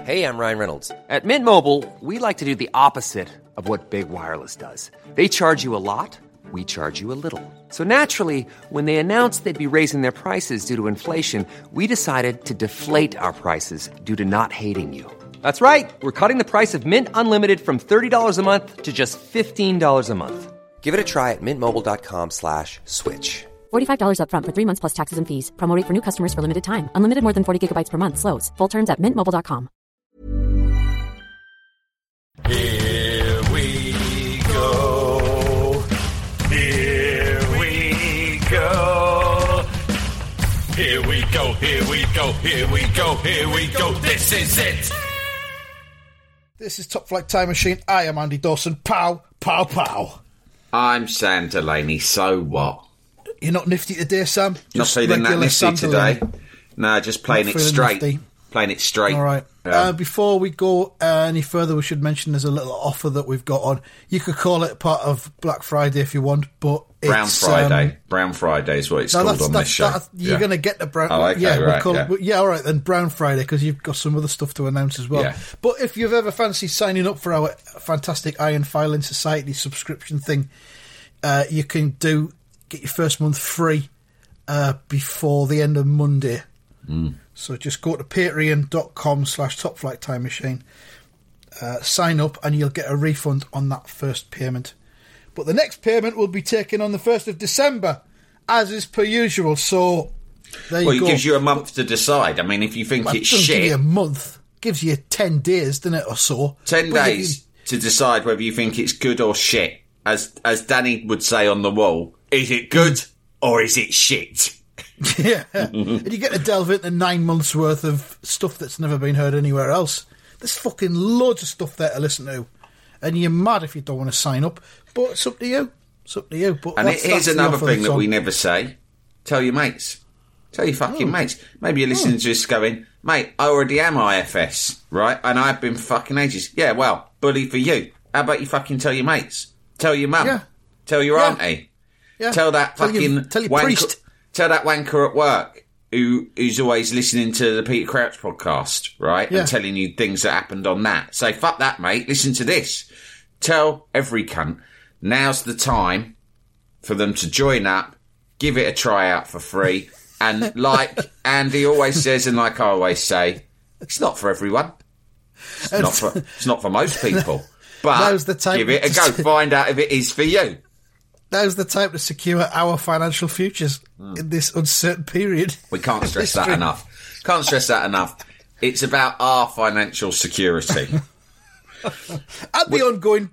Hey, I'm Ryan Reynolds. At Mint Mobile, we like to do the opposite of what Big Wireless does. They charge you a lot, we charge you a little. So naturally, when they announced they'd be raising their prices due to inflation, we decided to deflate our prices due to not hating you. That's right. We're cutting the price of Mint Unlimited from $30 a month to just $15 a month. Give it a try at mintmobile.com/switch. $45 up front for 3 months plus taxes and fees. Promo rate for new customers for limited time. Unlimited more than 40 gigabytes per month. Slows full terms at mintmobile.com. Here we go. Here we go. Here we go. Here we go. Here we go. Here we go. This is it. This is Top Flight Time Machine. I am Andy Dawson. Pow, pow, pow. I'm Sam Delaney. So what? You're not nifty today, Sam? Not feeling that nifty today. No, just playing it straight. Nifty. Playing it straight. All right. Before we go any further, we should mention there's a little offer that we've got on. You could call it part of Black Friday if you want, but it's... Brown Friday. Brown Friday is what it's called on this show. You're going to get the Brown... Oh, okay, right, all right, then Brown Friday, because you've got some other stuff to announce as well. Yeah. But if you've ever fancied signing up for our fantastic Iron Filing Society subscription thing, you can get your first month free before the end of Monday. So just go to patreon.com/topflighttimemachine, sign up, and you'll get a refund on that first payment. But the next payment will be taken on the 1st of December, as is per usual. So there you go. Well, it gives you a month to decide. I mean, if you think it's shit... Give you a month. Gives you 10 days, doesn't it, or so? 10 days to decide whether you think it's good or shit. As Danny would say on the wall, is it good or is it shit? Yeah. And you get to delve into 9 months' worth of stuff that's never been heard anywhere else. There's fucking loads of stuff there to listen to. And you're mad if you don't want to sign up. But it's up to you. It's up to you. But and here's another thing that we never say. Tell your mates. Tell your fucking mates. Maybe you're listening to this going, mate, I already am IFS, right? And I've been fucking ages. Yeah, well, bully for you. How about you fucking tell your mates? Tell your mum. Yeah. Tell your auntie. Yeah. Tell that fucking... Tell your priest. Tell that wanker at work who's always listening to the Peter Crouch podcast, right? Yeah. And telling you things that happened on that. Say, fuck that, mate. Listen to this. Tell every cunt, now's the time for them to join up, give it a try out for free. And like Andy always says, and like I always say, it's not for everyone. It's not for most people. But now's the time give it a go. Find out if it is for you. Now's the time to secure our financial futures in this uncertain period. We can't stress that enough. Can't stress that enough. It's about our financial security. And the ongoing,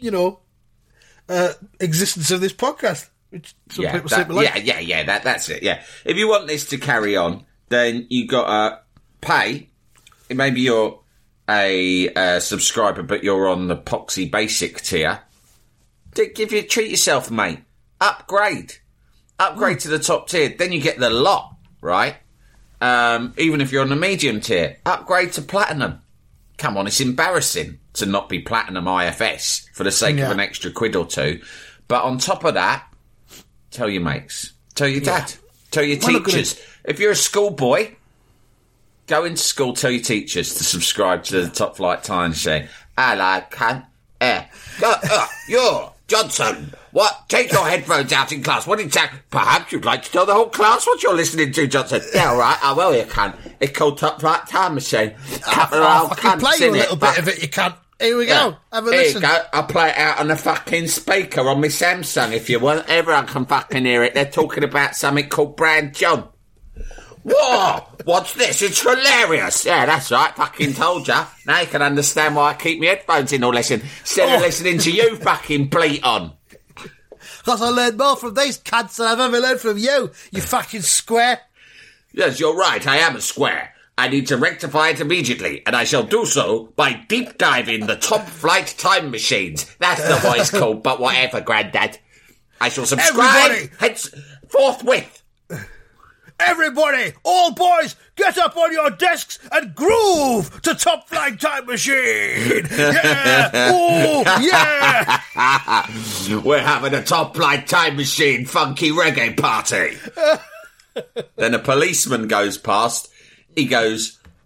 existence of this podcast. Which some people seem to like. That's it, yeah. If you want this to carry on, then you got to pay. Maybe you're a subscriber, but you're on the Poxy Basic tier. Treat yourself, mate. Upgrade to the top tier. Then you get the lot, right? Even if you're on the medium tier, upgrade to platinum. Come on, it's embarrassing to not be platinum IFS for the sake of an extra quid or two. But on top of that, tell your mates, tell your dad, tell your teachers. If you're a schoolboy, go into school, tell your teachers to subscribe to the Top Flight Time Machine. Hello, cunt. You're Johnson. What? Take your headphones out in class. What in fact, perhaps you'd like to tell the whole class what you're listening to, Johnson. Yeah, all right. I will, you can. It's called Top Flight Time Machine. I'll fucking play you a little bit of it, you can. Here we go. Have a listen. Here you go. I'll play it out on the fucking speaker on my Samsung if you want. Everyone can fucking hear it. They're talking about something called Brand John. Whoa! What's this? It's hilarious. Yeah, that's right. Fucking told ya. Now you can understand why I keep my headphones in or listen instead of listening to you fucking bleat on. Because I learned more from these cunts than I've ever learned from you, you fucking square. Yes, you're right. I am a square. I need to rectify it immediately, and I shall do so by deep diving the Top Flight Time Machines. That's the voice called, but whatever, Grandad. I shall subscribe forthwith. Everybody, all boys, get up on your desks and groove to Top Flight Time Machine. Yeah, oh, yeah. We're having a Top Flight Time Machine funky reggae party. Then a policeman goes past. He goes,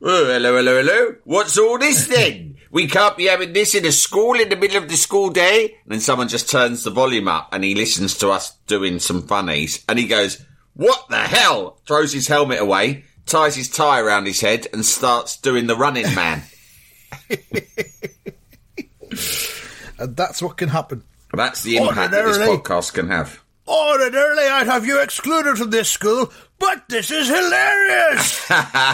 Oh, hello. What's all this then? We can't be having this in a school in the middle of the school day. And then someone just turns the volume up and he listens to us doing some funnies. And he goes, what the hell? Throws his helmet away, ties his tie around his head and starts doing the Running Man. And that's what can happen. That's the impact that this podcast can have. Ordinarily, I'd have you excluded from this school, but this is hilarious!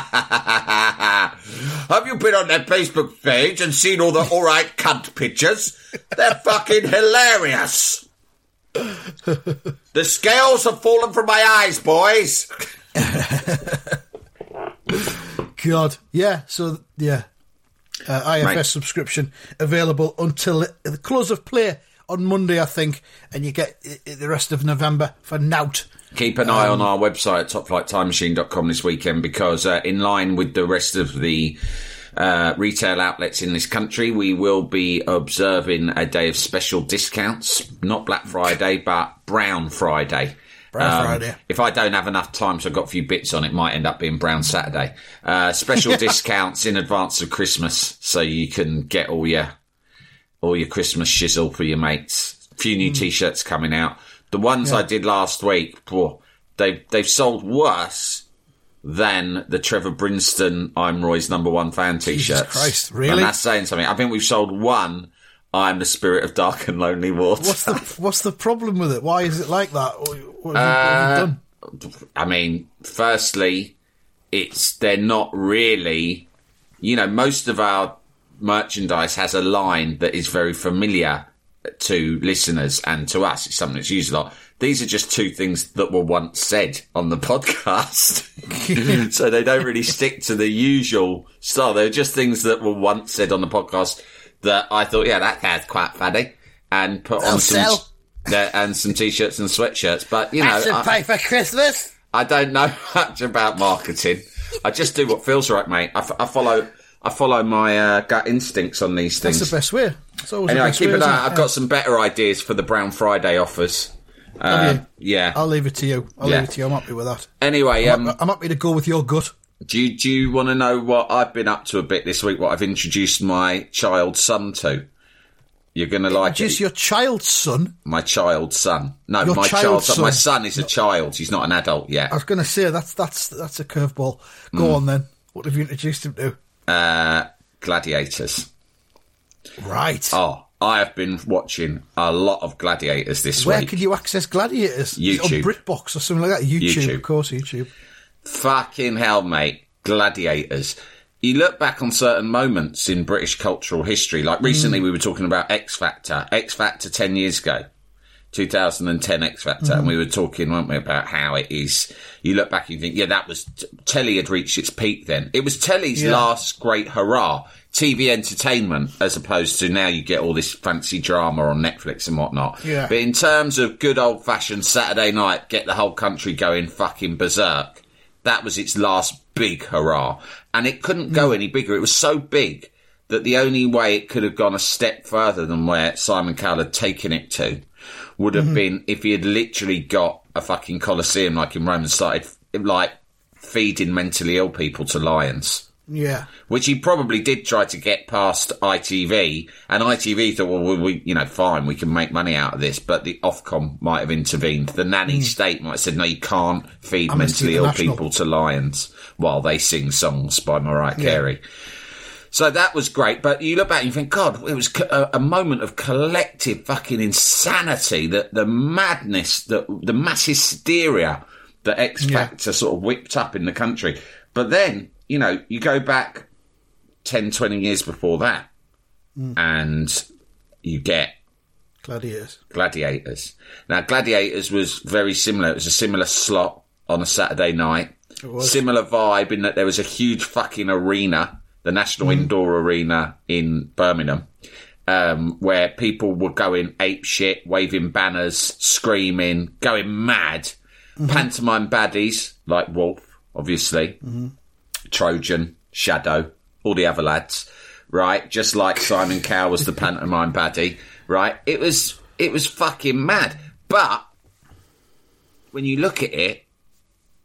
Have you been on their Facebook page and seen all the alright cunt pictures? They're fucking hilarious! The scales have fallen from my eyes, boys! God, yeah, so, yeah. IFS subscription available until the close of play on Monday, I think, and you get the rest of November for nout. Keep an eye on our website at topflighttimemachine.com this weekend because in line with the rest of the retail outlets in this country, we will be observing a day of special discounts, not Black Friday, but Brown Friday. Friday. If I don't have enough time, so I've got a few bits on, it might end up being Brown Saturday. Special discounts in advance of Christmas, so you can get all your Christmas shizzle for your mates. A few new T-shirts coming out. The ones I did last week, they've sold worse than the Trevor Brinston I'm Roy's number one fan T-shirts. Jesus Christ, really? And that's saying something. I think we've sold one I'm the Spirit of Dark and Lonely Water. What's the problem with it? Why is it like that? What have you done? I mean, firstly, they're not really, most of our merchandise has a line that is very familiar to listeners and to us. It's something that's used a lot. These are just two things that were once said on the podcast. So they don't really stick to the usual style. They're just things that were once said on the podcast that I thought, that's quite funny, and put on some T-shirts and sweatshirts. But, That's to pay for Christmas. I don't know much about marketing. I just do what feels right, mate. I follow my gut instincts on these things. That's the best way. It's always anyway, the best keep way, an eye. isn't it? I've got some better ideas for the Brown Friday offers. Yeah. I'll leave it to you. I'm happy with that. Anyway, I'm happy to go with your gut. Do you want to know what I've been up to a bit this week, what I've introduced my child son to? You're going to like it. Just your child's son? My child son. No, your my child son. My son is a child. He's not an adult yet. I was going to say, that's a curveball. Go on then. What have you introduced him to? Gladiators. Right. Oh, I have been watching a lot of Gladiators this week. Where can you access Gladiators? YouTube. On BritBox or something like that? YouTube. Of course, YouTube. Fucking hell, mate. Gladiators. You look back on certain moments in British cultural history, like recently we were talking about X Factor 10 years ago, 2010 X Factor, and we were talking, weren't we, about how it is. You look back and you think, that was, telly had reached its peak then. It was telly's last great hurrah, TV entertainment, as opposed to now you get all this fancy drama on Netflix and whatnot. Yeah. But in terms of good old-fashioned Saturday night, get the whole country going fucking berserk, that was its last big hurrah. And it couldn't go any bigger. It was so big that the only way it could have gone a step further than where Simon Cowell had taken it to would have been if he had literally got a fucking Colosseum like in Rome and started, feeding mentally ill people to lions. Yeah. Which he probably did try to get past ITV, and ITV thought, well, we fine, we can make money out of this, but the Ofcom might have intervened. The nanny state might have said, no, you can't feed mentally ill people to lions while they sing songs by Mariah Carey. So that was great, but you look back and you think, God, it was a moment of collective fucking insanity, that the madness, the mass hysteria that X Factor sort of whipped up in the country. But then, you go back 10, 20 years before that, and you get Gladiators. Now, Gladiators was very similar. It was a similar slot on a Saturday night. It was. Similar vibe in that there was a huge fucking arena, the National Indoor Arena in Birmingham, where people were going ape shit, waving banners, screaming, going mad. Pantomime baddies, like Wolf, obviously. Trojan, Shadow, all the other lads, right? Just like Simon Cowell was the pantomime baddie, right? It was fucking mad. But when you look at it,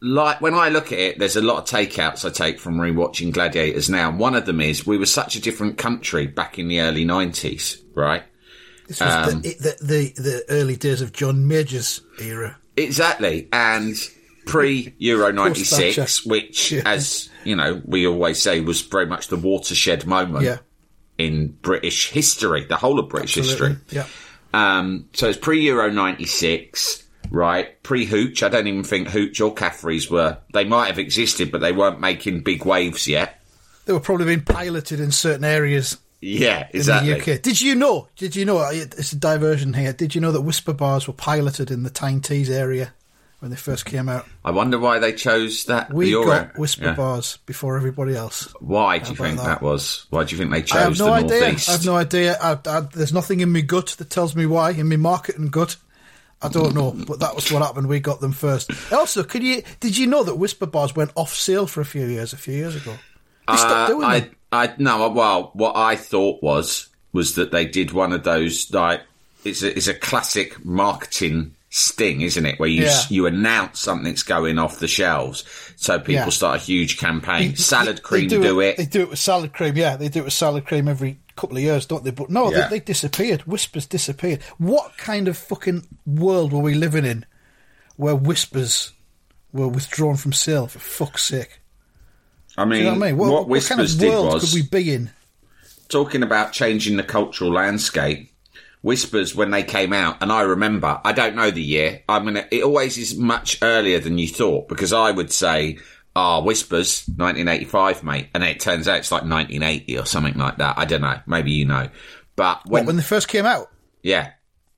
like when I look at it, there's a lot of takeouts I take from rewatching Gladiators now. One of them is we were such a different country back in the early 90s, right? This was the early days of John Major's era. Exactly, and pre-Euro 96, Post-Thatcher. which, Yeah. as you know, we always say was very much the watershed moment in British history, the whole of British history. Yeah. So it's pre-Euro 96, right? Pre-Hooch. I don't even think Hooch or Caffrey's they might have existed, but they weren't making big waves yet. They were probably being piloted in certain areas Yeah, exactly. in the UK. Did you know, it's a diversion here, did you know that Whisper bars were piloted in the Tyne Tees area when they first came out? I wonder why they chose that. We the got Whisper bars before everybody else. Why do you think about that was? Why do you think they I chose have no the idea. Northeast? I have no idea. There's nothing in my gut that tells me why, in my marketing gut. I don't know, but that was what happened. We got them first. Also, did you know that Whisper bars went off sale for a few years ago? They stopped doing them. No, well, what I thought was that they did one of those, like, it's a classic marketing sting, isn't it? Where you announce something's going off the shelves, so people start a huge campaign. Salad Cream do it. They do it with Salad Cream, yeah. They do it with Salad Cream every couple of years, don't they? But no, they disappeared. Whispers disappeared. What kind of fucking world were we living in where Whispers were withdrawn from sale, for fuck's sake? I mean, Do you know what I mean? what What kind Whispers of did world was, could we be in? talking about changing the cultural landscape, Whispers, when they came out, and I remember, I don't know the year, it always is much earlier than you thought, because I would say, Whispers, 1985, mate, and it turns out it's like 1980 or something like that. I don't know, maybe you know. But When they first came out? Yeah.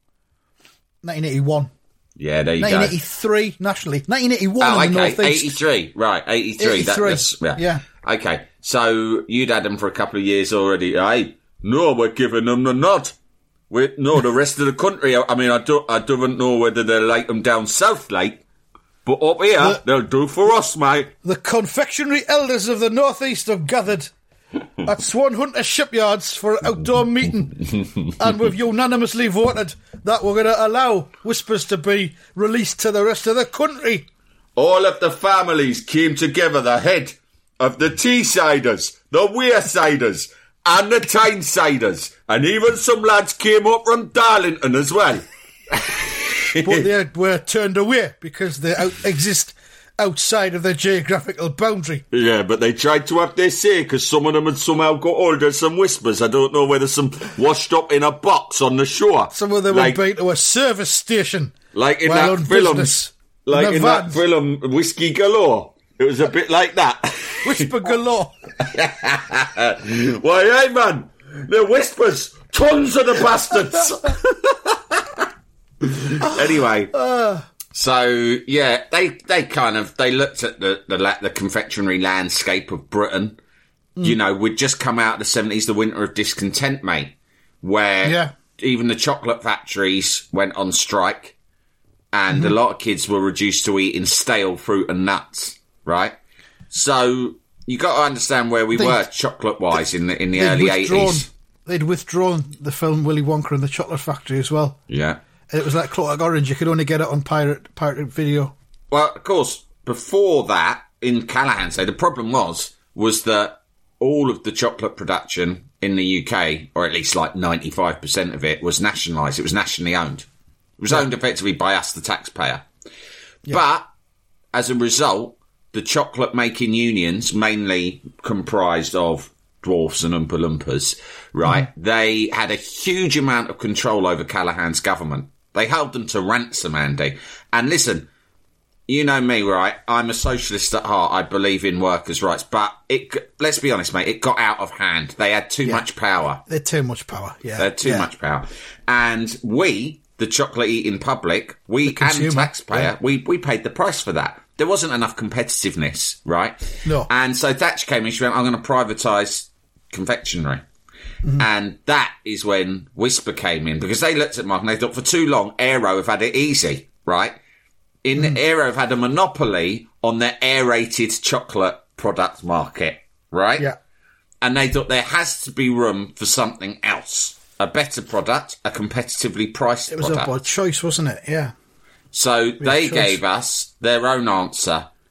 1981. Yeah, there you 1983 nationally. 1981 go. in the Okay, Northeast. 83, right, 83. 83, yeah. Okay, so you'd had them for a couple of years already. Hey, no, we're giving them the nod. The rest of the country, I mean, I don't know whether they like them down south, like, but up here, they'll do for us, mate. The confectionery elders of the Northeast have gathered at Swan Hunter Shipyards for an outdoor meeting, and we've unanimously voted that we're going to allow Whispers to be released to the rest of the country. All of the families came together, the head of the Teessiders, the Weirsiders, and the Tynesiders, and even some lads came up from Darlington as well. But they were turned away because they exist outside of their geographical boundary. Yeah, but they tried to have their say because some of them had somehow got hold of some Whispers. I don't know whether some washed up in a box on the shore. Some of them had been to a service station. Like in while that on film. business, Like in that vans. film, Whiskey Galore. It was a bit like that. Whisper galore. Why, hey, man, they're Whispers. Tons of the bastards. Anyway, so yeah, they looked at the confectionery landscape of Britain. You know, we'd just come out of the 70s, the winter of discontent, mate, where even the chocolate factories went on strike, and a lot of kids were reduced to eating stale fruit and nuts. Right, so you got to understand where we were chocolate-wise in the early 80s. They'd withdrawn the film Willy Wonka and the Chocolate Factory as well. Yeah. And it was like Clockwork Orange. You could only get it on pirated video. Well, of course, before that, in Callahan's day, the problem was that all of the chocolate production in the UK, or at least like 95% of it, was nationalised. It was nationally owned. It was owned effectively by us, the taxpayer. Yeah. But, as a result, the chocolate-making unions, mainly comprised of dwarfs and Oompa Loompas, right, they had a huge amount of control over Callahan's government. They held them to ransom, Andy. And listen, you know me, right? I'm a socialist at heart. I believe in workers' rights. But let's be honest, mate, it got out of hand. They had too much power. They had too much power, yeah. They had too much power. And we, the chocolate-eating public, and taxpayer, we paid the price for that. There wasn't enough competitiveness, right? No. And so Thatcher came in, she went, I'm going to privatise confectionery. And that is when Whisper came in, because they looked at Mark and they thought, for too long, Aero have had it easy, right? Aero have had a monopoly on the aerated chocolate product market, right? Yeah. And they thought there has to be room for something else. A better product, a competitively priced product. It was a choice, wasn't it? Yeah. So they gave us their own answer,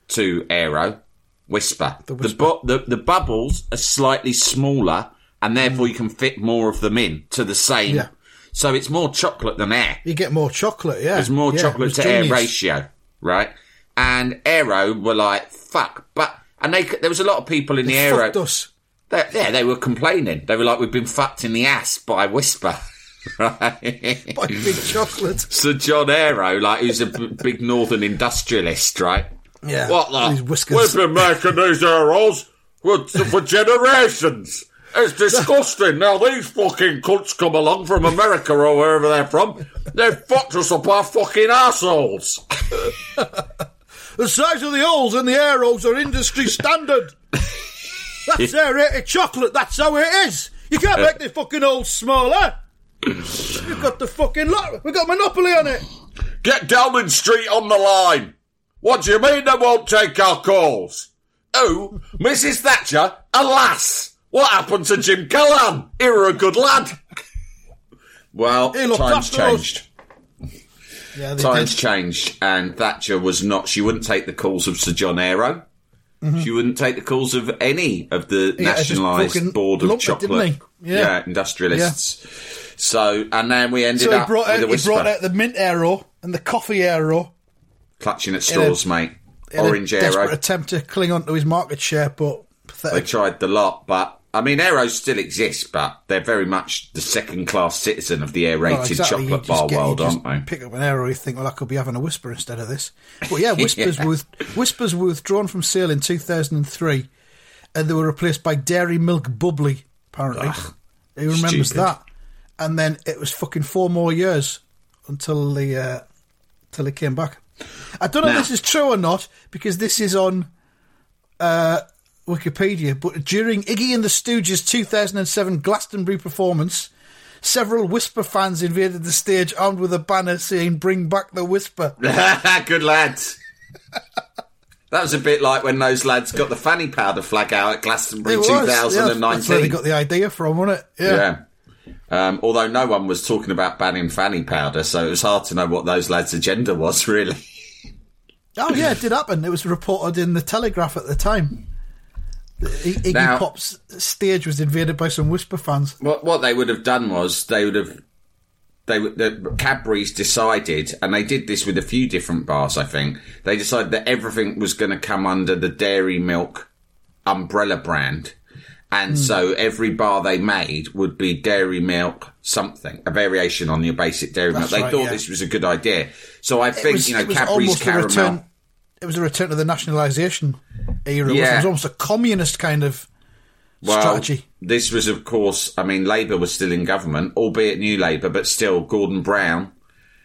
to Aero, Whisper. The bubbles are slightly smaller, and therefore you can fit more of them in to the same. Yeah. So it's more chocolate than air. You get more chocolate, yeah. There's more chocolate to genius. air ratio, right? And Aero were like, fuck. And there was a lot of people in the Aero. Fucked us. They were complaining. They were like, we've been fucked in the ass by Whisper. Right? By big chocolate. So John Aero, like, who's a big northern industrialist, right? Yeah. What These the? whiskers. We've been making these Aeros for generations. It's disgusting. Now these fucking cunts come along from America or wherever they're from. They've fucked us up our fucking arseholes. The size of the holes in the Aeros are industry standard. That's aerated chocolate. That's how it is. You can't make the fucking holes smaller. You've got the fucking lot. We've got monopoly on it. Get Downing Street on the line. What do you mean they won't take our calls? Oh, Mrs. Thatcher, alas. What happened to Jim Callaghan? He were a good lad. Well, times changed. Yeah, Times changed, and Thatcher was not. She wouldn't take the calls of Sir John Aero. Mm-hmm. She wouldn't take the calls of any of the nationalised board of chocolate, industrialists. Yeah. So, and then we ended up with a Whisper. He brought out the mint Aero and the coffee Aero, clutching at straws, mate. Orange Aero. Desperate attempt to cling on to his market share, but pathetic. They tried the lot, but. I mean, Aeros still exists, but they're very much the second-class citizen of the aerated chocolate bar world, aren't they? Pick up an Aero, you think, well, I could be having a Whisper instead of this. But yeah, Whispers were withdrawn from sale in 2003, and they were replaced by Dairy Milk Bubbly, apparently. Who remembers that? And then it was fucking 4 more years until they came back. I don't know if this is true or not, because this is on... Wikipedia, but during Iggy and the Stooges' 2007 Glastonbury performance, several Whisper fans invaded the stage armed with a banner saying, "Bring back the Whisper." Good lads. That was a bit like when those lads got the fanny powder flag out at Glastonbury 2019. That's where they got the idea from, wasn't it? Yeah. Although no one was talking about banning fanny powder, so it was hard to know what those lads' agenda was, really. Oh, yeah, it did happen. It was reported in the Telegraph at the time. Iggy Pop's stage was invaded by some Whisper fans. What they would have done was the Cadbury's decided, and they did this with a few different bars, I think, they decided that everything was going to come under the Dairy Milk umbrella brand, and so every bar they made would be Dairy Milk something, a variation on your basic Dairy Milk. They thought this was a good idea. So I think, Cadbury's caramel... It was a return to the nationalisation era. It was almost a communist kind of strategy. This was, of course, I mean, Labour was still in government, albeit New Labour, but still Gordon Brown,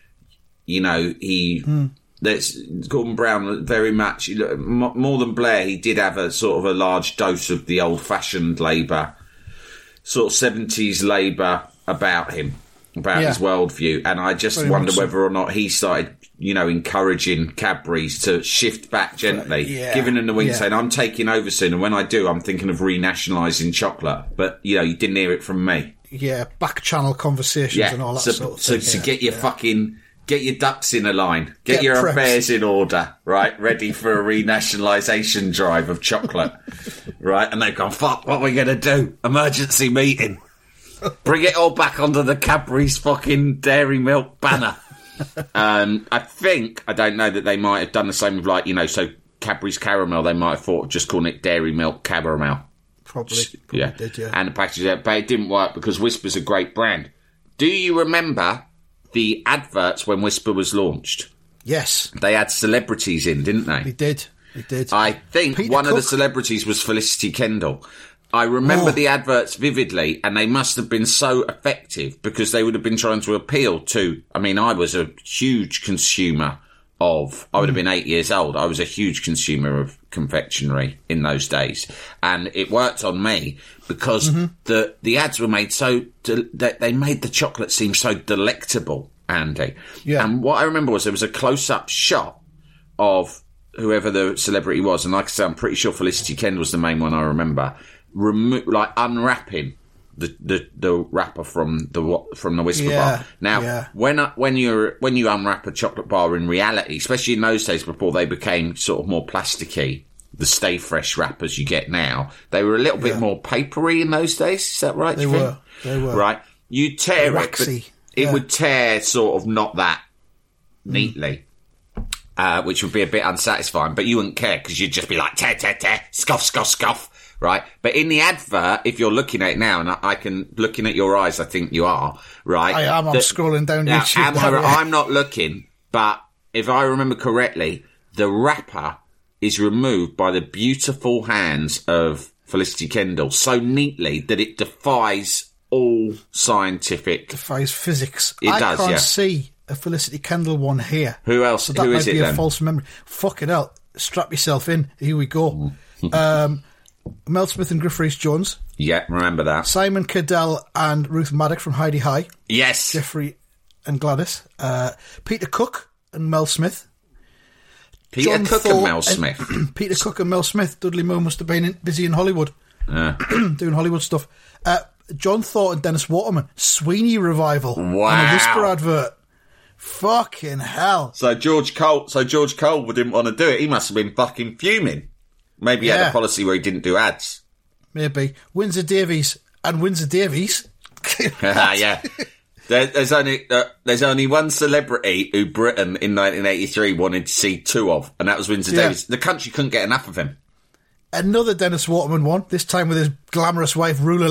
Gordon Brown very much, more than Blair, he did have a sort of a large dose of the old-fashioned Labour, sort of 70s Labour about him, about his worldview. And I just wonder whether or not he started... encouraging Cadbury's to shift back gently, giving them the wink, saying, I'm taking over soon, and when I do, I'm thinking of renationalising chocolate. But, you didn't hear it from me. Yeah, back-channel conversations and all that sort of thing. So get your get your ducks in a line, get your affairs in order, right, ready for a renationalisation drive of chocolate, right? And they've gone, fuck, what are we going to do? Emergency meeting. Bring it all back under the Cadbury's fucking Dairy Milk banner. I don't know that they might have done the same with so Cadbury's Caramel, they might have thought of just calling it Dairy Milk Caramel. Probably did, yeah. And the package, but it didn't work because Whisper's a great brand. Do you remember the adverts when Whisper was launched? Yes. They had celebrities in, didn't they? They did. I think Peter one Cook. Of the celebrities was Felicity Kendall. I remember the adverts vividly, and they must have been so effective because they would have been trying to appeal to... I mean, I was a huge consumer of... I would have been 8 years old. I was a huge consumer of confectionery in those days. And it worked on me because the ads were made so... they made the chocolate seem so delectable, Andy. Yeah. And what I remember was there was a close-up shot of whoever the celebrity was. And like I said, I'm pretty sure Felicity Kendall was the main one I remember... unwrapping the wrapper from the Whisper bar. Now, when you unwrap a chocolate bar in reality, especially in those days before they became sort of more plasticky, the Stay Fresh wrappers you get now, they were a little bit more papery in those days. Is that right? They were. Right. You tear waxy. it, but it would tear sort of not that neatly. Which would be a bit unsatisfying, but you wouldn't care because you'd just be like, tear, tear, tear, scuff, scuff, scuff, right? But in the advert, if you're looking at it now, and I can, looking at your eyes, I think you are, right? I am, I'm scrolling down YouTube. I'm not looking, but if I remember correctly, the wrapper is removed by the beautiful hands of Felicity Kendall so neatly that it defies all scientific... Defies physics. It does, I can't see a Felicity Kendall one here. Who else? So that Who might is it be then? a false memory. Fucking hell. Strap yourself in. Here we go. Mel Smith and Griff Rhys-Jones. Yeah, remember that. Simon Cadell and Ruth Maddock from Heidi High. Yes. Jeffrey and Gladys. Peter Cook and Mel Smith. Peter Cook and Mel Smith. Peter Cook and Mel Smith. Dudley Moore must have been busy in Hollywood. Doing Hollywood stuff. John Thorpe and Dennis Waterman. Sweeney revival. Wow. On a Whisper advert. Fucking hell. So George Cole didn't want to do it. He must have been fucking fuming. Maybe he had a policy where he didn't do ads. Maybe. Windsor Davies and Windsor Davies. Yeah. There's only one celebrity who Britain in 1983 wanted to see two of, and that was Windsor Davies. The country couldn't get enough of him. Another Dennis Waterman one, this time with his glamorous wife, Rula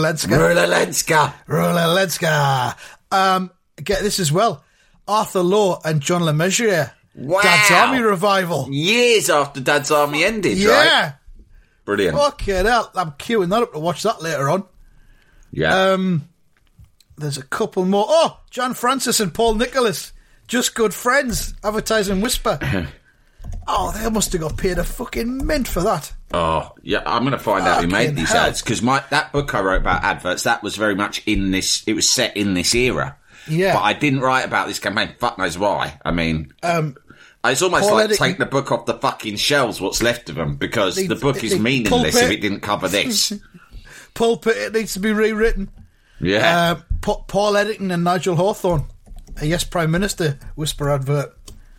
Lenska. Get this as well. Arthur Lowe and John LeMessurier. Wow. Dad's Army revival. Years after Dad's Army ended, right? Yeah. Brilliant. Fucking hell. I'm queuing that up to watch that later on. Yeah. There's a couple more. Oh, John Francis and Paul Nicholas. Just good friends. Advertising Whisper. Oh, they must have got paid a fucking mint for that. Oh, yeah, I'm going to find out who made these ads, because that book I wrote about adverts, that was very much it was set in this era. Yeah. But I didn't write about this campaign. Fuck knows why. I mean, it's almost like take the book off the fucking shelves, what's left of them, because the book is meaningless if it didn't cover this. Pulpit, it needs to be rewritten. Yeah. Paul Eddington and Nigel Hawthorne. A Yes Prime Minister Whisper advert.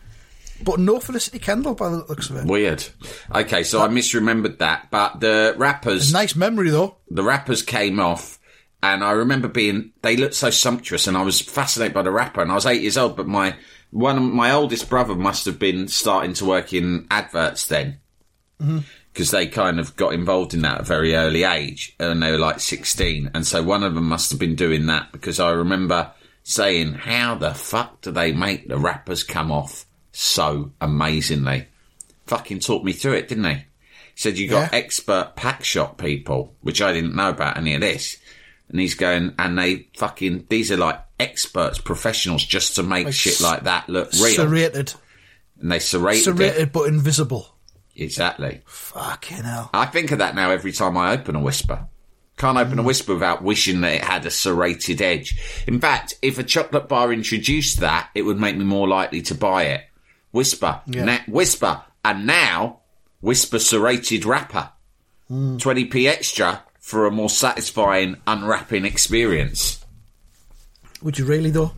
But no Felicity Kendall by the looks of it. Weird. Okay, so I misremembered that. But the rappers... Nice memory, though. The rappers came off, and I remember they looked so sumptuous, and I was fascinated by the rapper, and I was 8 years old, but my oldest brother must have been starting to work in adverts then. Because they kind of got involved in that at a very early age, and they were like 16. And so one of them must have been doing that, because I remember saying, how the fuck do they make the rappers come off so amazingly? Fucking talked me through it, didn't he? He said you got expert pack shot people, which I didn't know about any of this. And he's going, and these are like experts, professionals, just to make shit like that look real. Serrated. And they serrated Serrated but invisible. Exactly. Fucking hell. I think of that now every time I open a Whisper. Can't open a Whisper without wishing that it had a serrated edge. In fact, if a chocolate bar introduced that, it would make me more likely to buy it. Whisper. Yeah. Whisper. And now, Whisper serrated wrapper. 20p extra for a more satisfying unwrapping experience. Would you really, though?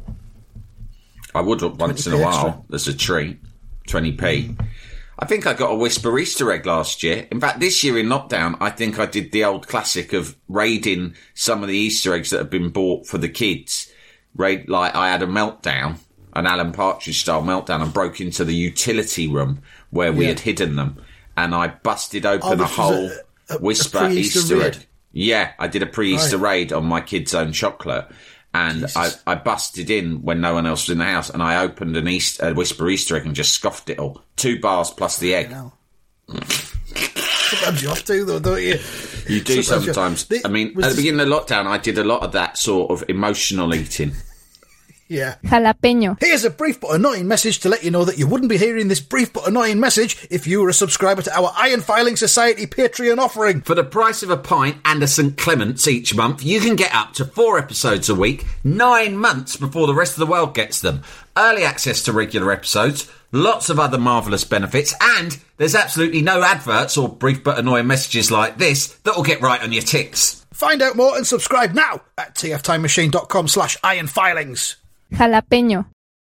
I would once in a while. There's a treat. 20p. I think I got a Whisper Easter egg last year. In fact, this year in lockdown, I think I did the old classic of raiding some of the Easter eggs that have been bought for the kids. I had a meltdown, an Alan Partridge-style meltdown, and broke into the utility room where we had hidden them. And I busted open a whole Whisper Easter egg. Yeah, I did a pre-Easter raid on my kids' own chocolate. And I busted in when no one else was in the house, and I opened a Whisper Easter egg and just scoffed it all. 2 bars plus the egg. Sometimes you have to, though, don't you? You do sometimes. I mean, at the beginning of lockdown, I did a lot of that sort of emotional eating. Yeah. Jalapeño. Here's a brief but annoying message to let you know that you wouldn't be hearing this brief but annoying message if you were a subscriber to our Iron Filing Society Patreon offering. For the price of a pint and a St. Clement's each month, you can get up to 4 episodes a week, 9 months before the rest of the world gets them. Early access to regular episodes, lots of other marvellous benefits, and there's absolutely no adverts or brief but annoying messages like this that will get right on your ticks. Find out more and subscribe now at tftimemachine.com/ironfilings. Jalapeño.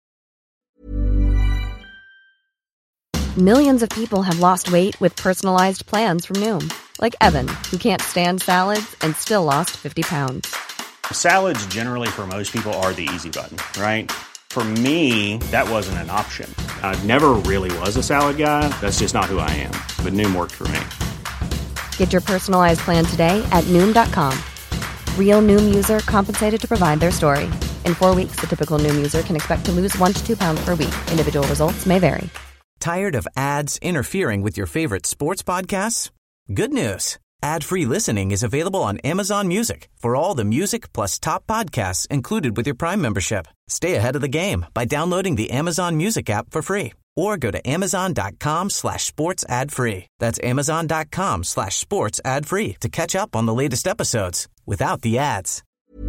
Millions of people have lost weight with personalized plans from Noom. Like Evan, who can't stand salads and still lost 50 pounds. Salads generally for most people are the easy button, right? For me, that wasn't an option. I never really was a salad guy. That's just not who I am. But Noom worked for me. Get your personalized plan today at Noom.com. Real Noom user compensated to provide their story. In 4 weeks, the typical Noom user can expect to lose 1 to 2 pounds per week. Individual results may vary. Tired of ads interfering with your favorite sports podcasts? Good news. Ad-free listening is available on Amazon Music for all the music plus top podcasts included with your Prime membership. Stay ahead of the game by downloading the Amazon Music app for free or go to amazon.com/sports ad free. That's amazon.com/sports ad free to catch up on the latest episodes without the ads.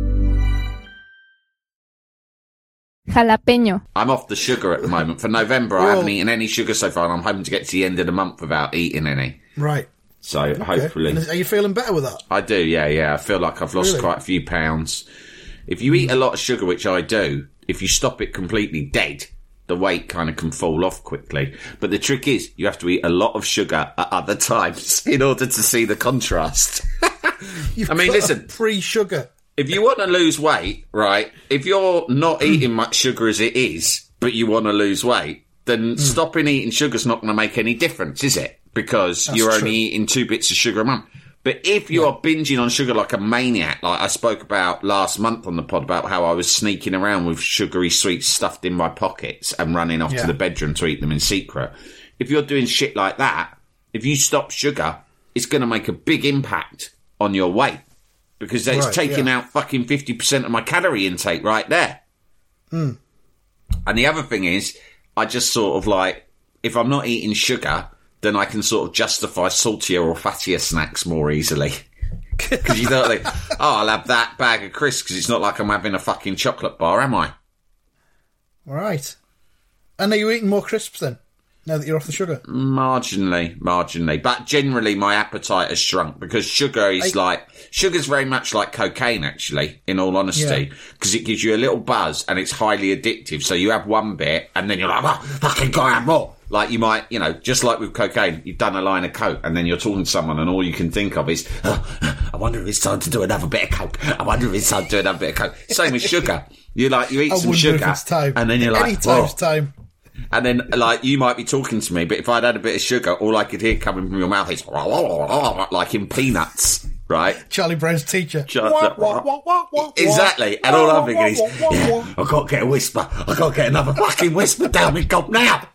Jalapeño. I'm off the sugar at the moment. For November, I haven't eaten any sugar so far, and I'm hoping to get to the end of the month without eating any. Right. So hopefully. And are you feeling better with that? I do, yeah. I feel like I've lost quite a few pounds. If you eat a lot of sugar, which I do, if you stop it completely dead, the weight kind of can fall off quickly. But the trick is, you have to eat a lot of sugar at other times in order to see the contrast. Listen. Pre-sugar. If you want to lose weight, right, if you're not eating much sugar as it is, but you want to lose weight, then stopping eating sugar's not going to make any difference, is it? Because you're only eating 2 bits of sugar a month. But if you are binging on sugar like a maniac, like I spoke about last month on the pod about how I was sneaking around with sugary sweets stuffed in my pockets and running off to the bedroom to eat them in secret. If you're doing shit like that, if you stop sugar, it's going to make a big impact on your weight. Because it's taking out fucking 50% of my calorie intake right there. And the other thing is, I just sort of like, if I'm not eating sugar, then I can sort of justify saltier or fattier snacks more easily. Because you don't think, I'll have that bag of crisps because it's not like I'm having a fucking chocolate bar, am I? Right. And are you eating more crisps then, now that you're off the sugar? Marginally. But generally my appetite has shrunk because sugar is sugar's very much like cocaine, actually, in all honesty. Because it gives you a little buzz and it's highly addictive. So you have one bit and then you're like, fucking go have more. Like you might, just like with cocaine, you've done a line of coke and then you're talking to someone and all you can think of is, I wonder if it's time to do another bit of coke. Same with sugar. You eat some sugar and then you're like, Anytime's time. And then, you might be talking to me, but if I'd had a bit of sugar, all I could hear coming from your mouth is like in Peanuts, right? Charlie Brown's teacher. Exactly. And all I'm thinking is, I've got to get a whisper. I've got to get another fucking whisper down my gob now.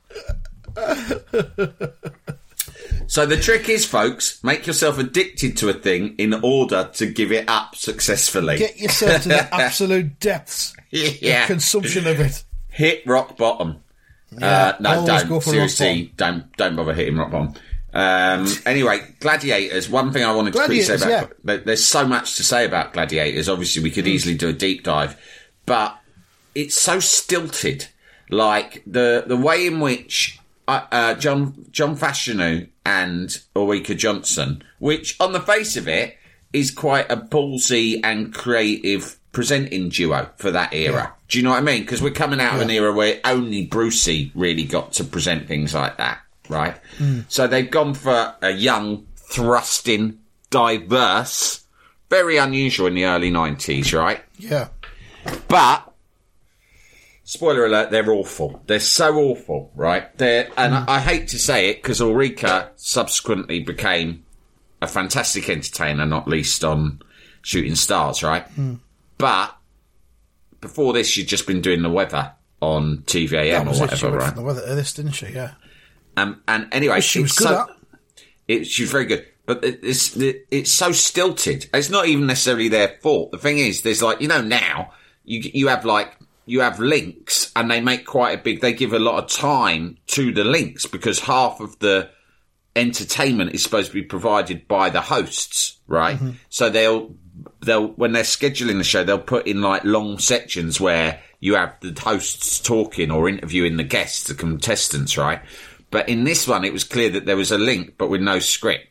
So the trick is, folks, make yourself addicted to a thing in order to give it up successfully. Get yourself to the absolute depths of consumption of it. Hit rock bottom. No, don't. Seriously, don't bother hitting rock bottom. Anyway, Gladiators. One thing I wanted to quickly say about there's so much to say about Gladiators. Obviously, we could easily do a deep dive, but it's so stilted. Like the way in which John Fashanu and Ulrika Johnson, which on the face of it is quite a ballsy and creative presenting duo for that era. Yeah. Do you know what I mean? Because we're coming out of an era where only Brucey really got to present things like that, right? So they've gone for a young, thrusting, diverse, very unusual in the early 90s, right? Yeah. But spoiler alert, they're awful. They're so awful, right? And I hate to say it because Ulrika subsequently became a fantastic entertainer, not least on Shooting Stars, right? But before this, she'd just been doing the weather on TVAM or whatever, she went right? From the weather to this, didn't she? Yeah. And anyway, she was good at. She was very good. But it's so stilted. It's not even necessarily their fault. The thing is, there's now you have links and they make they give a lot of time to the links because half of the entertainment is supposed to be provided by the hosts, right? So they'll when they're scheduling the show, they'll put in long sections where you have the hosts talking or interviewing the guests, the contestants, right? But in this one, it was clear that there was a link, but with no script.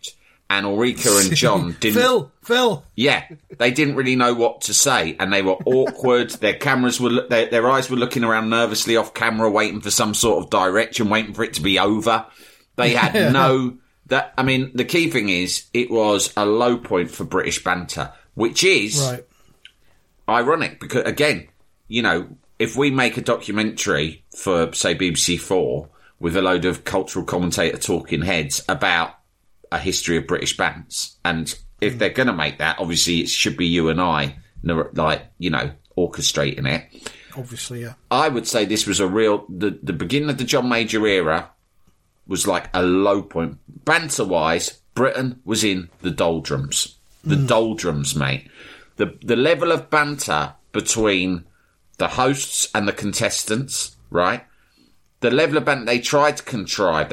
and Ulrika and John didn't... Phil! Yeah, they didn't really know what to say, and they were awkward. Their cameras were... Their eyes were looking around nervously off camera, waiting for some sort of direction, waiting for it to be over. They had no... I mean, the key thing is, it was a low point for British banter, which is ironic, because, again, you know, if we make a documentary for, say, BBC 4 with a load of cultural commentator talking heads about a history of British bands, and if they're going to make that, obviously it should be you and I, like, you know, orchestrating it. Obviously, yeah. I would say this was a real... The beginning of the John Major era was like a low point. Banter-wise, Britain was in the doldrums. The doldrums, mate. The level of banter between the hosts and the contestants, right? The level of banter they tried to contrive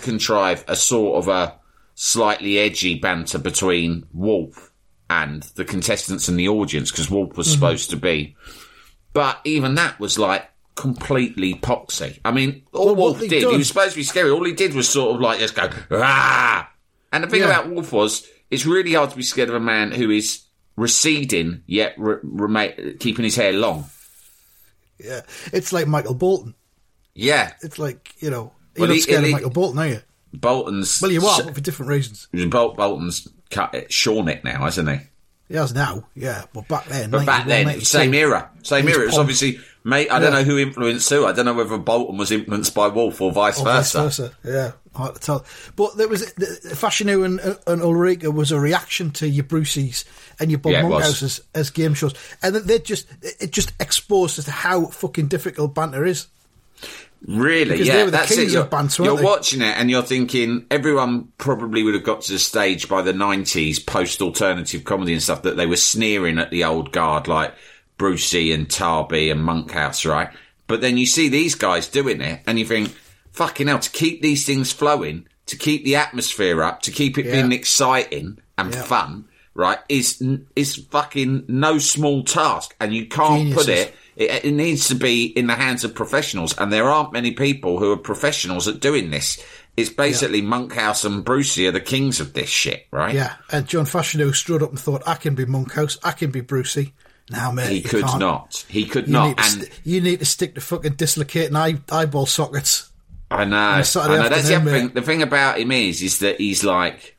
a sort of a slightly edgy banter between Wolf and the contestants and the audience, because Wolf was supposed to be. But even that was like completely poxy. I mean, all Wolf did, he was supposed to be scary. All he did was sort of like just go, ah! And the thing about Wolf was, it's really hard to be scared of a man who is receding, yet keeping his hair long. Yeah, it's like Michael Bolton. Yeah. It's like, you know, you're not scared of Michael Bolton, are you? Bolton's... Well, you are, but for different reasons. Bolton's shorn it now, hasn't he? He has now, yeah. But back then... But back then, same era. It was obviously... Mate, I don't know who influenced who. I don't know whether Bolton was influenced by Wolf or vice versa. Yeah, hard to tell. But there was... Fashanu and Ulrika was a reaction to your Bruceys and your Bob Monkhouses as game shows. And it just exposed as to how fucking difficult banter is. Really? Because they were the kings of banter, you're watching it and you're thinking everyone probably would have got to the stage by the 90s, post-alternative comedy and stuff, that they were sneering at the old guard, like Brucey and Tarby and Monkhouse, right? But then you see these guys doing it and you think, fucking hell, to keep these things flowing, to keep the atmosphere up, to keep it being exciting and fun, right, is fucking no small task. And you can't put it... It needs to be in the hands of professionals, and there aren't many people who are professionals at doing this. It's basically Monkhouse and Brucey are the kings of this shit, right? Yeah, and John Fashanu stood up and thought, I can be Monkhouse, I can be Brucey. Now, mate, He could not. You need to stick to fucking dislocating eyeball sockets. I know. That's the other thing. The thing about him is that he's like...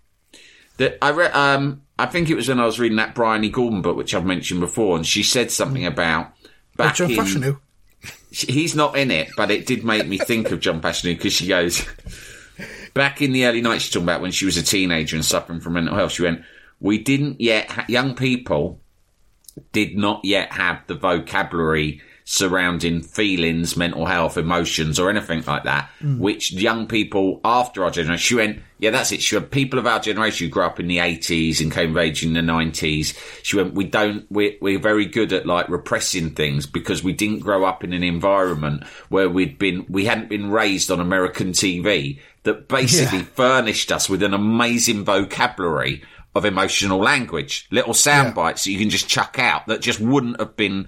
I think it was when I was reading that Bryony Gordon book, which I've mentioned before, and she said something about... John Fashanu? He's not in it, but it did make me think of John Fashanu, because she goes, back in the early 90s, she's talking about when she was a teenager and suffering from mental health, she went, we didn't yet, young people did not yet have the vocabulary surrounding feelings, mental health, emotions, or anything like that, which young people after our generation, she went, yeah, that's it. She went, people of our generation who grew up in the 80s and came of age in the 90s, she went, we're very good at like repressing things because we didn't grow up in an environment where we hadn't been raised on American TV that basically furnished us with an amazing vocabulary of emotional language, little sound bites that you can just chuck out that just wouldn't have been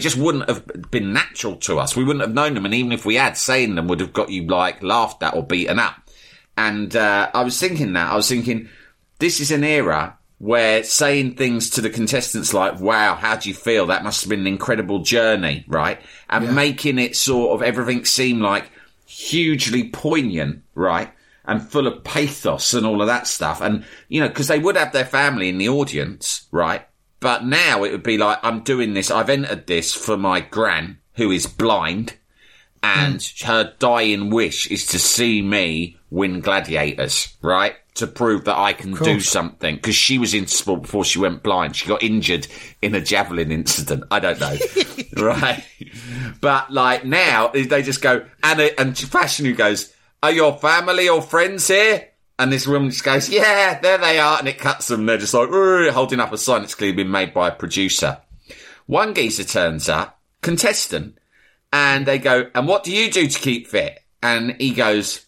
natural to us. We wouldn't have known them, and even if we had, saying them would have got you like laughed at or beaten up. And I was thinking, this is an era where saying things to the contestants like, wow, how do you feel? That must have been an incredible journey, right? And making it sort of everything seem like hugely poignant, right? And full of pathos and all of that stuff. And, you know, because they would have their family in the audience, right? But now it would be like, I'm doing this, I've entered this for my gran, who is blind, and her dying wish is to see me win gladiators, right? To prove that I can do something. Because she was into sport before she went blind. She got injured in a javelin incident. I don't know. Right? But, like, now, they just go, and Fashanu goes, are your family or friends here? And this woman just goes, yeah, there they are. And it cuts them. They're just like, holding up a sign that's clearly been made by a producer. One geezer turns up, contestant, and they go, and what do you do to keep fit? And he goes,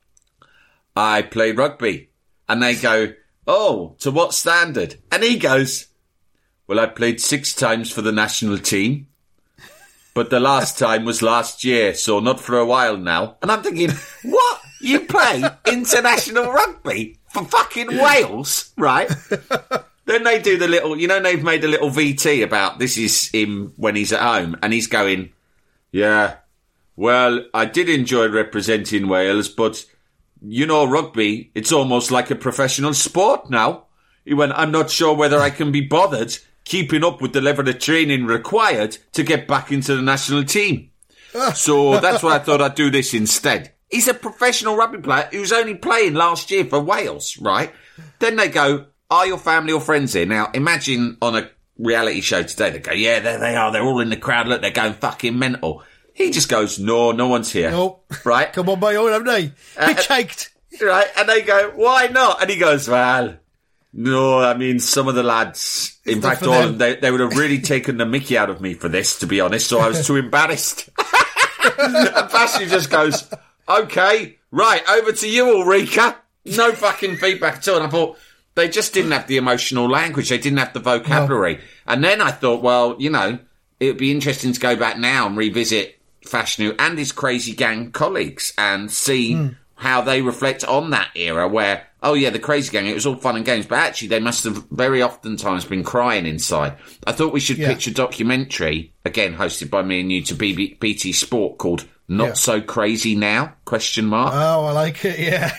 I play rugby. And they go, oh, to what standard? And he goes, well, I played 6 times for the national team. But the last time was last year, so not for a while now. And I'm thinking, what? You play international rugby for fucking Wales, right? Then they do the little, they've made a little VT about this is him when he's at home, and he's going, yeah, well, I did enjoy representing Wales, but, rugby, it's almost like a professional sport now. He went, I'm not sure whether I can be bothered keeping up with the level of training required to get back into the national team. So that's why I thought I'd do this instead. He's a professional rugby player who's only playing last year for Wales, right? Then they go, are your family or friends here? Now, imagine on a reality show today, they go, yeah, there they are. They're all in the crowd. Look, they're going fucking mental. He just goes, no one's here. Nope. Right? Come on, my own, haven't they? Hitchhiked. Right? And they go, why not? And he goes, well, no, I mean, some of the lads, in fact, all of them, they would have really taken the mickey out of me for this, to be honest, so I was too embarrassed. And Fashy just goes, okay, right, over to you, Ulrika. No fucking feedback at all. And I thought, they just didn't have the emotional language. They didn't have the vocabulary. No. And then I thought, well, it would be interesting to go back now and revisit Fashanu and his Crazy Gang colleagues and see how they reflect on that era where, oh yeah, the Crazy Gang, it was all fun and games, but actually they must have very oftentimes been crying inside. I thought we should pitch a documentary, again, hosted by me and you, to BT Sport called Not So Crazy Now, ? Oh, I like it, yeah.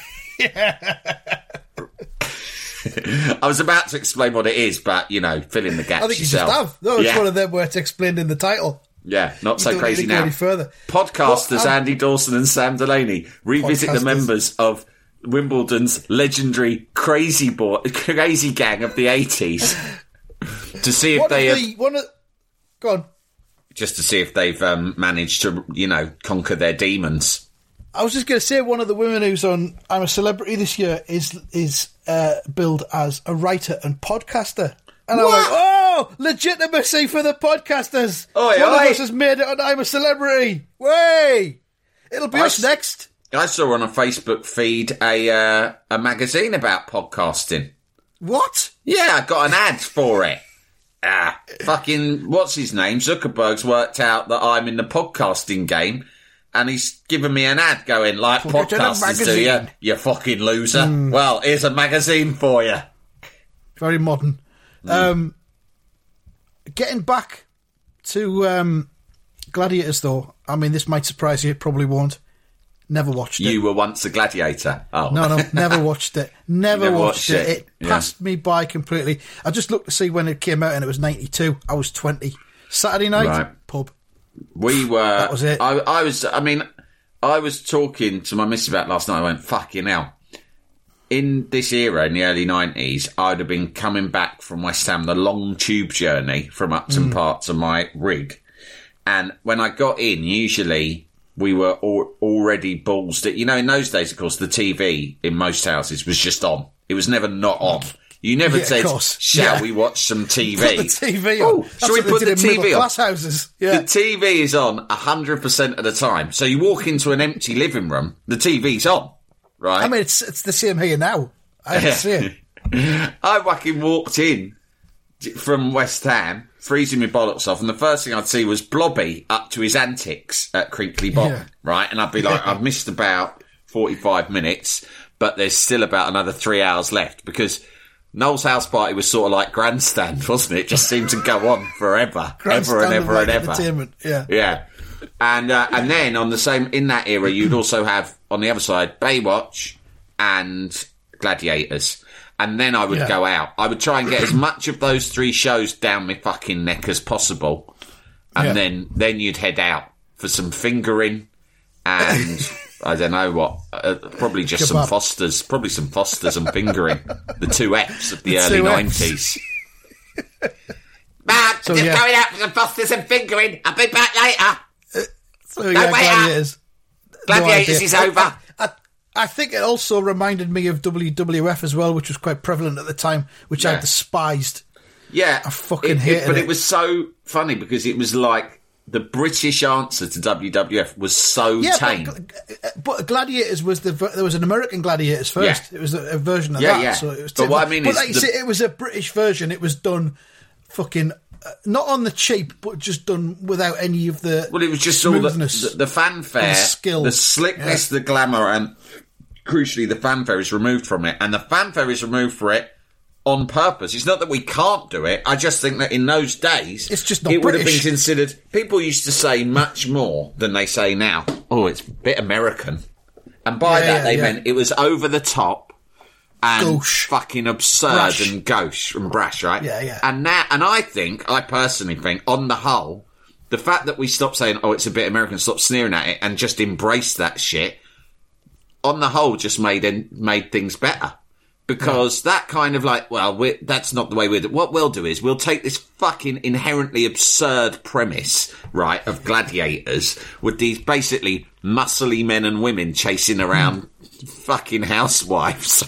I was about to explain what it is, but, fill in the gaps yourself. I think you just have. No, it's one of them where it's explained in the title. Yeah, Not So Crazy Now. Go any further. Podcasters Andy Dawson and Sam Delaney revisit the members of Wimbledon's legendary Crazy Gang of the 80s to see if go on. Just to see if they've managed to, conquer their demons. I was just going to say, one of the women who's on I'm a Celebrity this year is billed as a writer and podcaster. And I'm like, oh, legitimacy for the podcasters. One of us has made it on I'm a Celebrity. Way! It'll be us next. I saw on a Facebook feed a magazine about podcasting. What? Yeah, I got an ad for it. Fucking, what's his name? Zuckerberg's worked out that I'm in the podcasting game. And he's given me an ad going, like podcasters do, you fucking loser. Well, here's a magazine for you. Very modern. Getting back to Gladiators, though, I mean, this might surprise you, it probably won't. Never watched it. You were once a gladiator. Oh. No, never watched it. Never watched it. It passed me by completely. I just looked to see when it came out and it was 92. I was 20. Saturday night, pub. We were. That was it. I was talking to my missus about last night. I went, fucking hell. In this era, in the early 90s, I'd have been coming back from West Ham, the long tube journey from Upton Park to my rig. And when I got in, usually we were already ballsed. In those days, of course, the TV in most houses was just on. It was never not on. You never said, shall we watch some TV? Put the TV on. Shall we put the TV on? Class houses. Yeah. The TV is on 100% of the time. So you walk into an empty living room, the TV's on, right? I mean, it's the same here now. I can see it. I fucking walked in from West Ham, freezing my bollocks off, and the first thing I'd see was Blobby up to his antics at Crinkley Bottom, right? And I'd be like, I've missed about 45 minutes, but there's still about another 3 hours left, because Noel's house party was sort of like Grandstand, wasn't it? It just seemed to go on forever, ever and ever and ever. Yeah. And then on the same, in that era, you'd also have on the other side Baywatch and Gladiators. And then I would go out. I would try and get as much of those three shows down my fucking neck as possible. And then you'd head out for some fingering and I don't know what, probably just some Fosters. Probably some Fosters and fingering. The two Fs of the early 90s. Man, just going out for some Fosters and fingering. I'll be back later. Gladiators. Gladiators is over. I think it also reminded me of WWF as well, which was quite prevalent at the time, which I despised. Yeah. I fucking hated it. But it was so funny because it was like the British answer to WWF was so tame. But Gladiators was there was an American Gladiators first. Yeah. It was a version of that. Yeah. So it was but what I mean is, like you say, it was a British version. It was done fucking not on the cheap, but just done without any of the it was just all the fanfare, the skill, the slickness, the glamour, and crucially, the fanfare is removed from it. And the fanfare is removed for it on purpose. It's not that we can't do it. I just think that in those days, it's just not it would have been British. considered... People used to say much more than they say now. Oh, it's a bit American. And by that, they meant it was over the top and gauche. fucking absurd Brash. and gauche and brash, right? Yeah, yeah. And I personally think, on the whole, the fact that we stopped saying, oh, it's a bit American, stop sneering at it, and just embrace that shit, on the whole, just made things better. Because that kind of like, well, that's not the way we'll do it. What we'll do is we'll take this fucking inherently absurd premise, right, of gladiators with these basically muscly men and women chasing around fucking housewives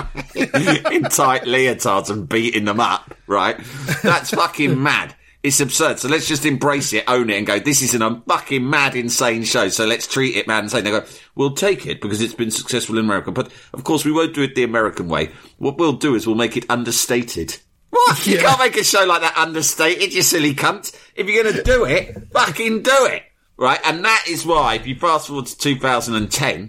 in tight leotards and beating them up, right? That's fucking mad. It's absurd. So let's just embrace it, own it, and go, this is a fucking mad, insane show, so let's treat it mad and insane. They go, we'll take it because it's been successful in America. But, of course, we won't do it the American way. What we'll do is we'll make it understated. What? You can't make a show like that understated, you silly cunt. If you're going to do it, fucking do it. Right? And that is why, if you fast forward to 2010,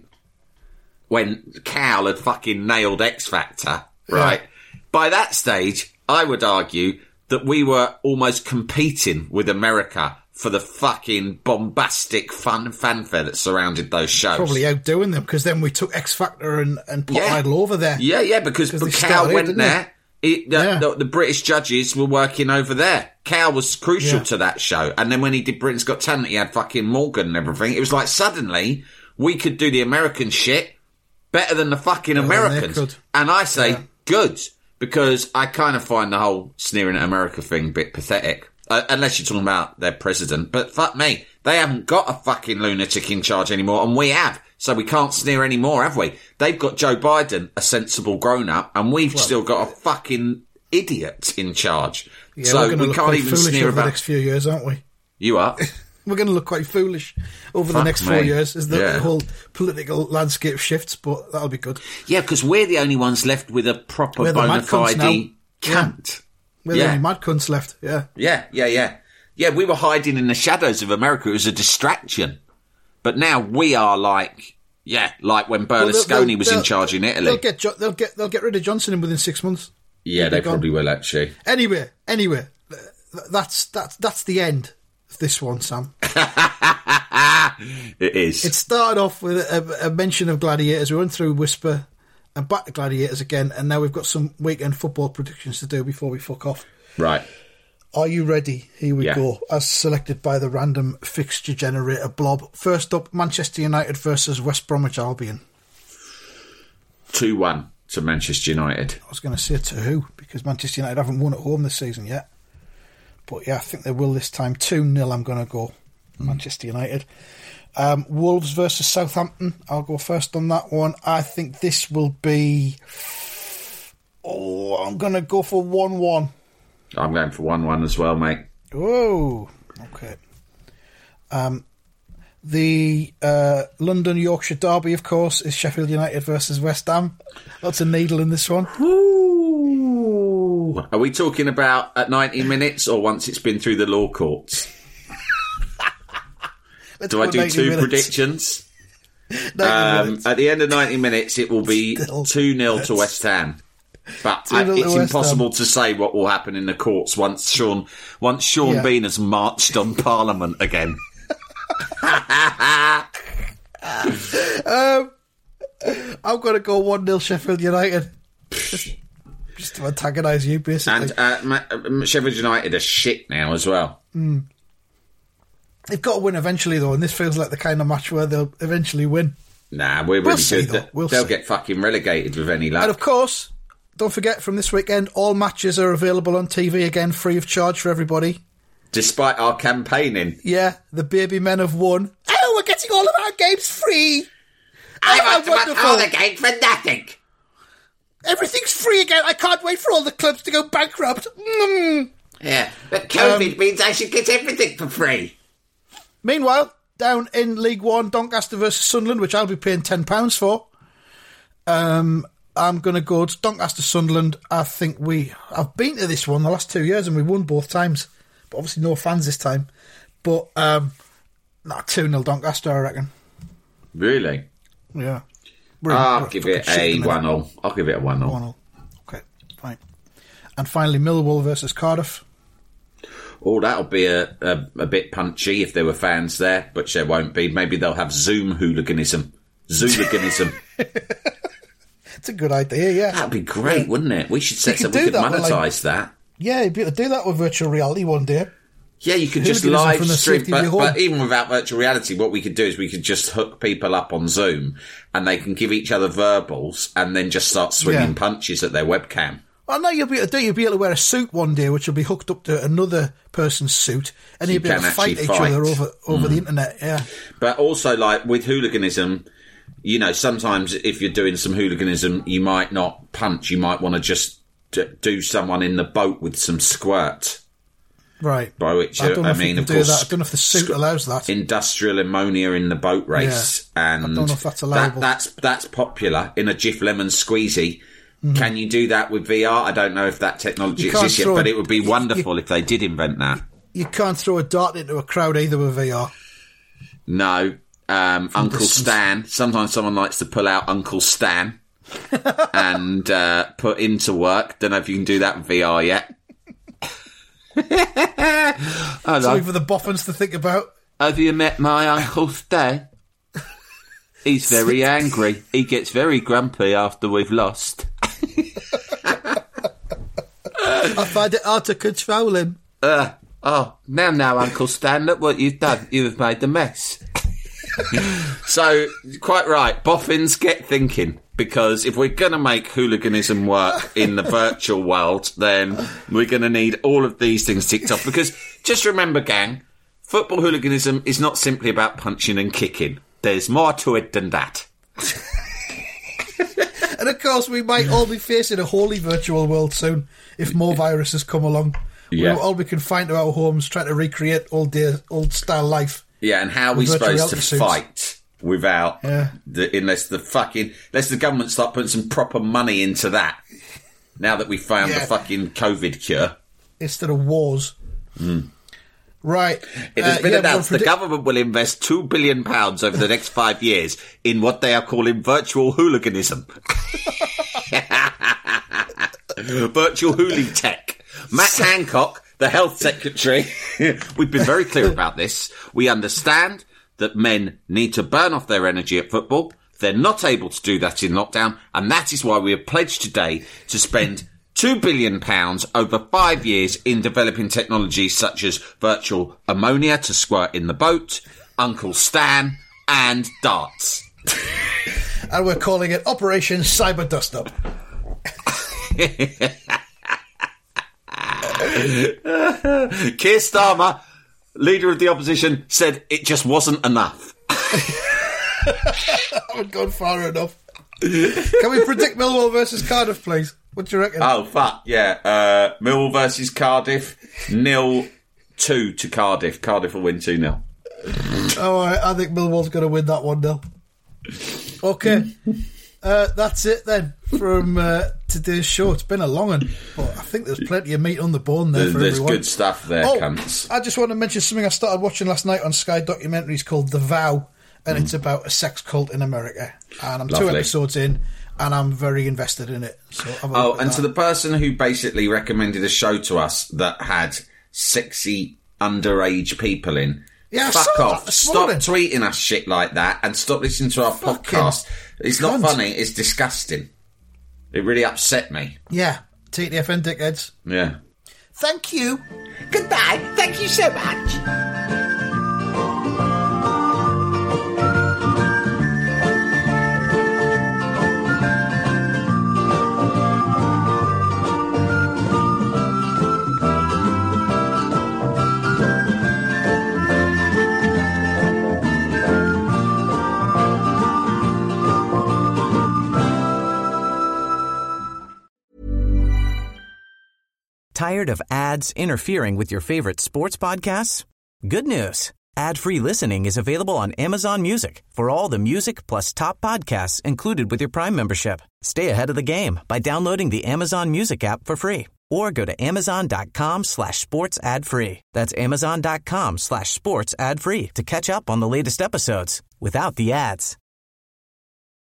when Cal had fucking nailed X Factor, right? By that stage, I would argue that we were almost competing with America for the fucking bombastic fanfare that surrounded those shows. Probably outdoing them, because then we took X Factor and Pop Idol over there. Yeah, because Cal went there. The British judges were working over there. Cal was crucial to that show. And then when he did Britain's Got Talent, he had fucking Morgan and everything. It was like suddenly we could do the American shit better than the fucking Americans. And I say, good. Because I kind of find the whole sneering at America thing a bit pathetic. Unless you're talking about their president. But fuck me. They haven't got a fucking lunatic in charge anymore, and we have. So we can't sneer anymore, have we? They've got Joe Biden, a sensible grown-up, and we've still got a fucking idiot in charge. Yeah, so we can't even sneer over about the next few years, aren't we? You are. We're going to look quite foolish over the next 4 years as the whole political landscape shifts, but that'll be good. Yeah, because we're the only ones left with a proper bona fide cunt. We're the only mad cunts left, Yeah, we were hiding in the shadows of America. It was a distraction. But now we are like when Berlusconi was in charge in Italy. They'll get rid of Johnson within 6 months. Yeah, they probably will, actually. Anyway, that's the end. This one, Sam. It is. It started off with a mention of Gladiators. We went through Whisper and back to Gladiators again, and now we've got some weekend football predictions to do before we fuck off. Right. Are you ready? Here we go. As selected by the random fixture generator blob. First up, Manchester United versus West Bromwich Albion. 2-1 to Manchester United. I was going to say 2, because Manchester United haven't won at home this season yet. But yeah, I think they will this time. 2-0 I'm going to go. Manchester United. Wolves versus Southampton. I'll go first on that one. I think this will be... I'm going to go for 1-1. I'm going for 1-1 as well, mate. Oh, okay. The London Yorkshire derby, of course, is Sheffield United versus West Ham. Lots of needle in this one. Ooh. Are we talking about at 90 minutes or once it's been through the law courts? Do I do 2 predictions? At the end of 90 minutes, it will be 2-0 to West Ham. But it's impossible to say what will happen in the courts once Sean Bean has marched on Parliament again. I'm going to go 1-0 Sheffield United. Just to antagonise you, basically. And Sheffield United are shit now as well. They've got to win eventually, though, and this feels like the kind of match where they'll eventually win. Nah, we're really good. They'll get fucking relegated with any luck. And of course, don't forget, from this weekend, all matches are available on TV again, free of charge for everybody. Despite our campaigning. Yeah, the baby men have won. Oh, we're getting all of our games free. I want to watch all the games for nothing. Everything's free again. I can't wait for all the clubs to go bankrupt. Yeah, but COVID means I should get everything for free. Meanwhile, down in League One, Doncaster versus Sunderland, which I'll be paying £10 for. I'm going to go to Doncaster Sunderland. I think I've been to this one the last 2 years and we won both times. But obviously no fans this time. But 2-0 Doncaster, I reckon. Really? Yeah. I'll give it a 1-1. I'll give it a 1-1. 1-1. Okay, fine. And finally, Millwall versus Cardiff. Oh, that'll be a bit punchy if there were fans there, but there won't be. Maybe they'll have Zoom hooliganism. Zooliganism. It's a good idea, yeah. That'd be great, wouldn't it? We should set something. We could monetise that. Yeah, you'd be able to do that with virtual reality one day. Yeah, you could just live stream, but even without virtual reality, what we could do is we could just hook people up on Zoom and they can give each other verbals and then just start swinging punches at their webcam. Oh, no, you'll be able to wear a suit one day which will be hooked up to another person's suit and you'll be able to fight each other over the internet, yeah. But also, like, with hooliganism, you know, sometimes if you're doing some hooliganism, you might not punch, you might want to just do someone in the boat with some squirt. Right. By which, I mean, of course, I don't know if the suit allows that. Industrial ammonia in the boat race. Yeah, and I don't know if that's allowable. That's popular in a Jif Lemon Squeezy. Mm-hmm. Can you do that with VR? I don't know if that technology exists yet, but it would be wonderful if they did invent that. You can't throw a dart into a crowd either with VR. No. Uncle Stan. Sometimes someone likes to pull out Uncle Stan and put into work. Don't know if you can do that with VR yet. Something for the boffins to think about. Have you met my Uncle Stan? He's very angry. He gets very grumpy after we've lost. I find it hard to control him. Now, Uncle Stan, look what you've done. You've made a mess. So, quite right. Boffins, get thinking. Because if we're going to make hooliganism work in the virtual world, then we're going to need all of these things ticked off. Because just remember, gang, football hooliganism is not simply about punching and kicking. There's more to it than that. And of course, we might all be facing a wholly virtual world soon if more viruses come along. Yeah. We'll all be confined to our homes trying to recreate old-style life. Yeah, and how are we supposed to fight without unless the government start putting some proper money into that? Now that we found the fucking COVID cure, instead of wars. Right. It has been announced the government will invest £2 billion over the next 5 years in what they are calling virtual hooliganism. Virtual hoolie tech. Matt Hancock, the health secretary, we've been very clear about this. We understand that men need to burn off their energy at football. They're not able to do that in lockdown, and that is why we have pledged today to spend £2 billion over 5 years in developing technologies such as virtual ammonia to squirt in the boat, Uncle Stan, and darts. And we're calling it Operation Cyber Dust-Up. Keir Starmer, leader of the opposition, said it just wasn't enough. I haven't gone far enough. Can we predict Millwall versus Cardiff, please? What do you reckon? Oh, fuck, yeah. Millwall versus Cardiff, 0-2 to Cardiff. Cardiff will win 2-0. Oh, I think Millwall's going to win that 1-0. Okay. That's it then from today's show. It's been a long one, but I think there's plenty of meat on the bone there for everyone. There's good stuff there, cunts. I just want to mention something I started watching last night on Sky Documentaries called The Vow, and it's about a sex cult in America. And I'm 2 episodes in, and I'm very invested in it. So and to the person who basically recommended a show to us that had sexy underage people in, fuck off. Stop tweeting us shit like that and stop listening to our podcast. It's not funny, it's disgusting. It really upset me. Yeah. TTFN dickheads. Yeah. Thank you. Goodbye. Thank you so much. Tired of ads interfering with your favorite sports podcasts? Good news. Ad-free listening is available on Amazon Music for all the music plus top podcasts included with your Prime membership. Stay ahead of the game by downloading the Amazon Music app for free or go to amazon.com/sports ad free. That's amazon.com/sports ad free to catch up on the latest episodes without the ads.